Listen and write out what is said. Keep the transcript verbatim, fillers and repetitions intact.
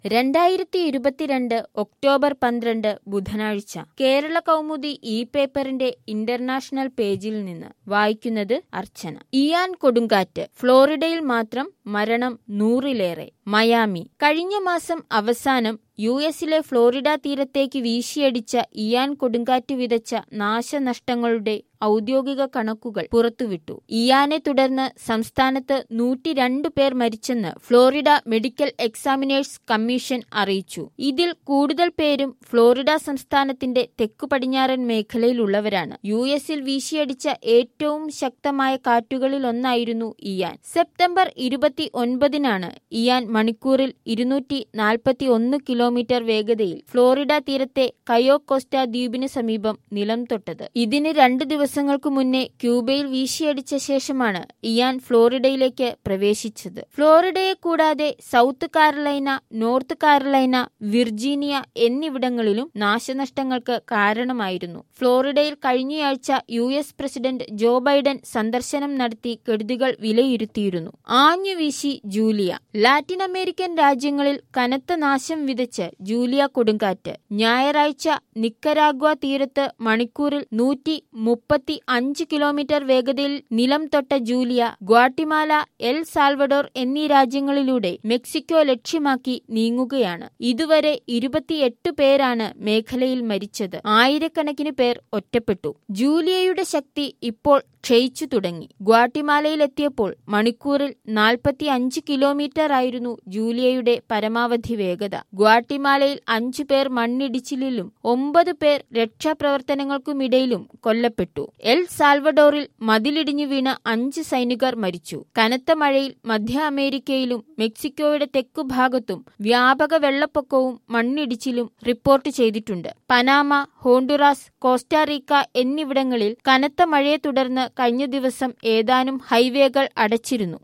രണ്ടായിരത്തി ഇരുപത്തിരണ്ട് ഒക്ടോബർ പന്ത്രണ്ട് ബുധനാഴ്ച കേരള കൗമുദി ഇ പേപ്പറിന്റെ ഇന്റർനാഷണൽ പേജിൽ നിന്ന് വായിക്കുന്നത് അർച്ചന. ഇയാൻ കൊടുങ്കാറ്റ്, ഫ്ലോറിഡയിൽ മാത്രം മരണം നൂറിലേറെ. മയാമി. കഴിഞ്ഞ മാസം അവസാനം യു എസിലെ ഫ്ലോറിഡ തീരത്തേക്ക് വീശിയടിച്ച ഇയാൻ കൊടുങ്കാറ്റ് വിതച്ച നാശനഷ്ടങ്ങളുടെ ഔദ്യോഗിക കണക്കുകൾ പുറത്തുവിട്ടു. ഇയാനെ തുടർന്ന് സംസ്ഥാനത്ത് നൂറ്റിരണ്ട് പേർ മരിച്ചെന്ന് ഫ്ലോറിഡ മെഡിക്കൽ എക്സാമിനേഴ്സ് കമ്മീഷൻ അറിയിച്ചു. ഇതിൽ കൂടുതൽ പേരും ഫ്ലോറിഡ സംസ്ഥാനത്തിന്റെ തെക്കു പടിഞ്ഞാറൻ മേഖലയിലുള്ളവരാണ്. യു എസിൽ വീശിയടിച്ച ഏറ്റവും ശക്തമായ കാറ്റുകളിലൊന്നായിരുന്നു ഇയാൻ. സെപ്റ്റംബർ ഇരുപത്തി ഒൻപതിനാണ് ഇയാൻ മണിക്കൂറിൽ ഇരുന്നൂറ്റി നാൽപ്പത്തി ഒന്ന് കിലോമീറ്റർ വേഗതയിൽ ഫ്ലോറിഡ തീരത്തെ കയോ കോസ്റ്റ ദ്വീപിന് സമീപം നിലം തൊട്ടത്. ഇതിന് രണ്ട് ദിവസങ്ങൾക്കു മുന്നേ ക്യൂബയിൽ വീശിയടിച്ച ശേഷമാണ് ഇയാൻ ഫ്ലോറിഡയിലേക്ക് പ്രവേശിച്ചത്. ഫ്ലോറിഡയെ കൂടാതെ south Carolina, north Carolina, Virginia എന്നിവിടങ്ങളിലും നാശനഷ്ടങ്ങൾക്ക് കാരണമായിരുന്നു. ഫ്ലോറിഡയിൽ കഴിഞ്ഞയാഴ്ച U S president Joe Biden സന്ദർശനം നടത്തി കെടുതികൾ വിലയിരുത്തിയിരുന്നു. ആഞ്ഞുവീശി ജൂലിയ. ലാറ്റിൻ അമേരിക്കൻ രാജ്യങ്ങളിൽ കനത്ത നാശം വിതച്ച് ജൂലിയ കൊടുങ്കാറ്റ്. ഞായറാഴ്ച നിക്കരാഗ്വ തീരത്ത് മണിക്കൂറിൽ നൂറ്റി മുപ്പത്തി അഞ്ച് കിലോമീറ്റർ വേഗതയിൽ നിലം തൊട്ട ജൂലിയ ഗ്വാട്ടിമാല, എൽ സാൽവഡോർ എന്നീ രാജ്യങ്ങളിലൂടെ മെക്സിക്കോ ലക്ഷ്യമാക്കി നീങ്ങുകയാണ്. ഇതുവരെ ഇരുപത്തിയെട്ട് പേരാണ് മേഖലയിൽ മരിച്ചത്. ആയിരക്കണക്കിന് പേർ ഒറ്റപ്പെട്ടു. ജൂലിയയുടെ ശക്തി ഇപ്പോൾ ക്ഷയിച്ചു തുടങ്ങി. ഗ്വാട്ടിമാലയിലെത്തിയപ്പോൾ മണിക്കൂറിൽ നാൽപ്പത്തി അഞ്ച് കിലോമീറ്റർ ആയിരുന്നു ജൂലിയയുടെ പരമാവധി വേഗത. ഗ്വാട്ടിമാലയിൽ അഞ്ചു പേർ മണ്ണിടിച്ചിലിലും ഒമ്പത് പേർ രക്ഷാപ്രവർത്തനങ്ങൾക്കുമിടയിലും കൊല്ലപ്പെട്ടു. എൽ സാൽവഡോറിൽ മതിലിടിഞ്ഞു വീണ അഞ്ച് സൈനികർ മരിച്ചു. കനത്ത മഴയിൽ മധ്യ അമേരിക്കയിലും മെക്സിക്കോയുടെ തെക്കുഭാഗത്തും വ്യാപക വെള്ളപ്പൊക്കവും മണ്ണിടിച്ചിലും റിപ്പോർട്ട് ചെയ്തിട്ടുണ്ട്. പനാമ, ഹോണ്ടുറാസ്, കോസ്റ്റാറിക്ക എന്നിവിടങ്ങളിൽ കനത്ത മഴയെ തുടർന്ന് കഴിഞ്ഞ ദിവസം ഏതാനും ഹൈവേകൾ അടച്ചിരുന്നു.